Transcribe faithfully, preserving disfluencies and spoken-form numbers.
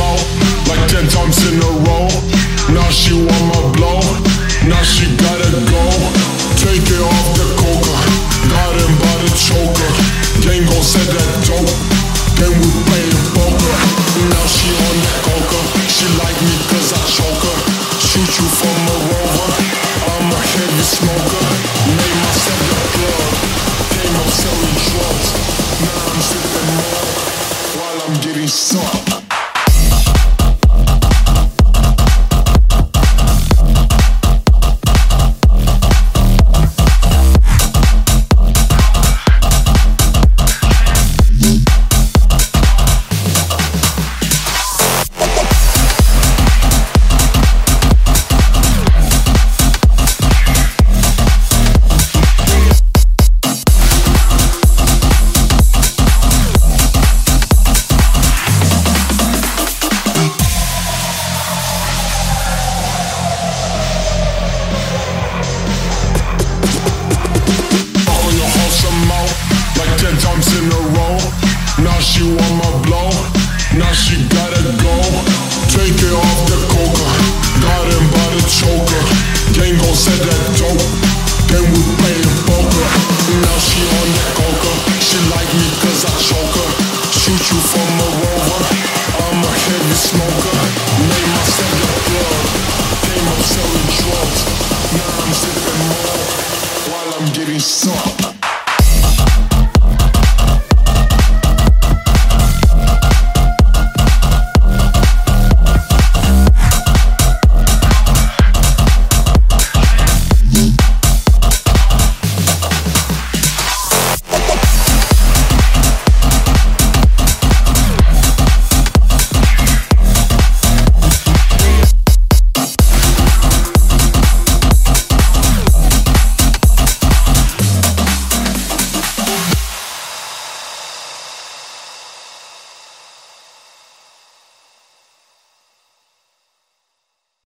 out like ten times in a row. Now she want my blow, now she gotta go. Take it off the coca, got him by the choker. Gang gon' set that dope, then we playin' poker. Now she on the coca, she like